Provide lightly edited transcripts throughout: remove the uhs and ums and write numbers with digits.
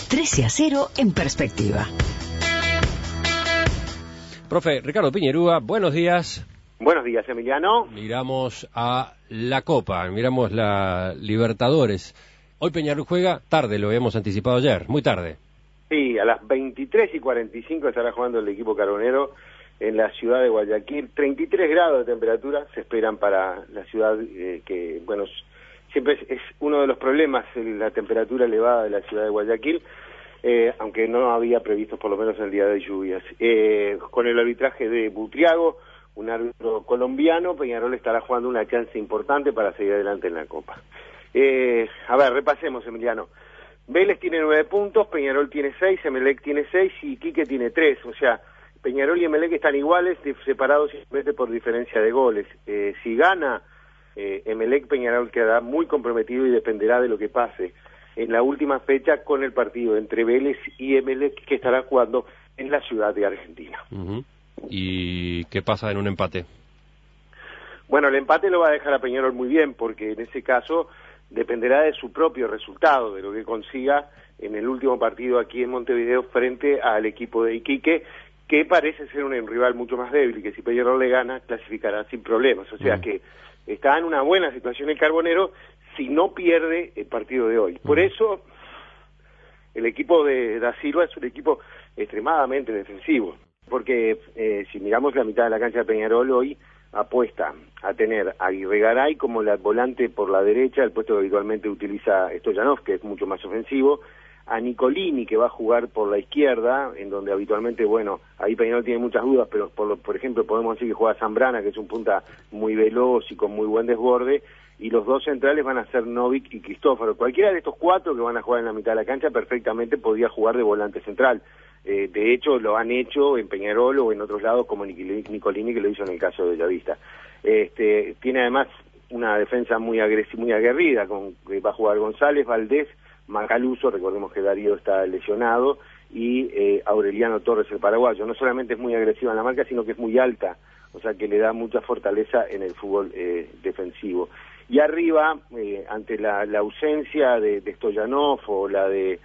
13-0 en perspectiva. Profe, Ricardo Piñerúa, buenos días. Buenos días, Emiliano. Miramos a la Copa, miramos la Libertadores. Hoy Peñarol juega tarde, lo habíamos anticipado ayer, muy tarde. Sí, a las 23:45 estará jugando el equipo carbonero en la ciudad de Guayaquil. 33 grados de temperatura se esperan para la ciudad, que, bueno, siempre es uno de los problemas, la temperatura elevada de la ciudad de Guayaquil, aunque no había previsto por lo menos el día de lluvias. Con el arbitraje de Butriago, un árbitro colombiano, Peñarol estará jugando una chance importante para seguir adelante en la Copa. A ver, repasemos, Emiliano. Vélez tiene 9 puntos, Peñarol tiene 6, Emelec tiene 6 y Iquique tiene 3. O sea, Peñarol y Emelec están iguales, separados simplemente por diferencia de goles. Si gana Emelec, Peñarol quedará muy comprometido y dependerá de lo que pase en la última fecha con el partido entre Vélez y Emelec, que estará jugando en la ciudad de Argentina. ¿Y qué pasa en un empate? Bueno, el empate lo va a dejar a Peñarol muy bien, porque en ese caso dependerá de su propio resultado, de lo que consiga en el último partido aquí en Montevideo frente al equipo de Iquique, que parece ser un rival mucho más débil, y que si Peñarol le gana, clasificará sin problemas. O sea que está en una buena situación el Carbonero si no pierde el partido de hoy. Por eso, el equipo de Da Silva es un equipo extremadamente defensivo, porque si miramos la mitad de la cancha de Peñarol hoy, apuesta a tener a Aguirre Garay como la volante por la derecha, el puesto que habitualmente utiliza Stoyanov, que es mucho más ofensivo, a Nicolini, que va a jugar por la izquierda, en donde habitualmente, bueno, ahí Peñarol tiene muchas dudas, pero por ejemplo podemos decir que juega Zambrana, que es un punta muy veloz y con muy buen desborde, y los dos centrales van a ser Novik y Cristóforo. Cualquiera de estos cuatro que van a jugar en la mitad de la cancha perfectamente podría jugar de volante central. De hecho, lo han hecho en Peñarol o en otros lados, como Nicolini, que lo hizo en el caso de Bellavista. Tiene además una defensa muy agresiva, muy aguerrida, va a jugar González, Valdés, Macaluso, recordemos que Darío está lesionado, y Aureliano Torres, el paraguayo. No solamente es muy agresiva en la marca, sino que es muy alta, o sea que le da mucha fortaleza en el fútbol defensivo. Y arriba, ante la ausencia de Stoyanov o la de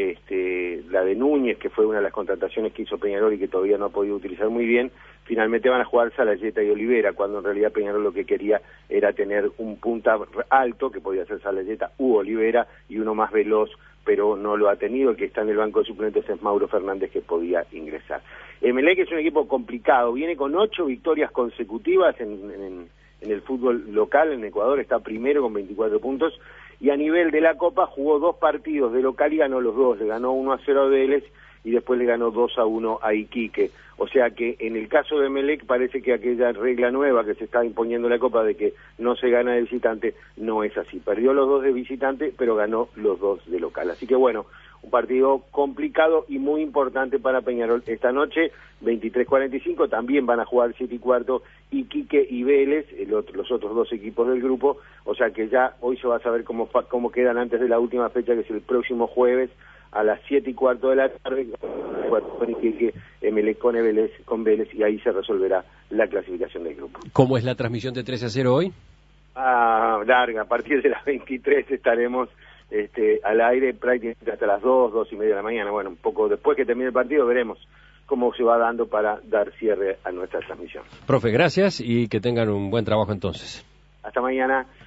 Núñez, que fue una de las contrataciones que hizo Peñarol y que todavía no ha podido utilizar muy bien, finalmente van a jugar Salayeta y Olivera, cuando en realidad Peñarol lo que quería era tener un punta alto, que podía ser Salayeta u Olivera, y uno más veloz, pero no lo ha tenido. El que está en el banco de suplentes es Mauro Fernández, que podía ingresar. Emelec es un equipo complicado, viene con 8 victorias consecutivas en el fútbol local, en Ecuador está primero con 24 puntos, y a nivel de la Copa jugó 2 partidos de local y ganó los 2, le ganó 1-0 a Vélez y después le ganó 2-1 a Iquique. O sea que en el caso de Emelec parece que aquella regla nueva que se está imponiendo en la Copa de que no se gana de visitante no es así. Perdió los 2 de visitante, pero ganó los 2 de local. Así que bueno, un partido complicado y muy importante para Peñarol. Esta noche, 23:45, también van a jugar 7:15 Iquique y Vélez, los otros 2 equipos del grupo. O sea que ya hoy se va a saber cómo quedan antes de la última fecha, que es el próximo jueves a las 7:15 de la tarde, con Iquique, Emelec con Vélez, y ahí se resolverá la clasificación del grupo. ¿Cómo es la transmisión de 13-0 hoy? Larga, a partir de las 23 estaremos al aire prácticamente hasta las 2:30 de la mañana. Bueno, un poco después que termine el partido veremos cómo se va dando para dar cierre a nuestra transmisión. Profe, gracias y que tengan un buen trabajo entonces. Hasta mañana.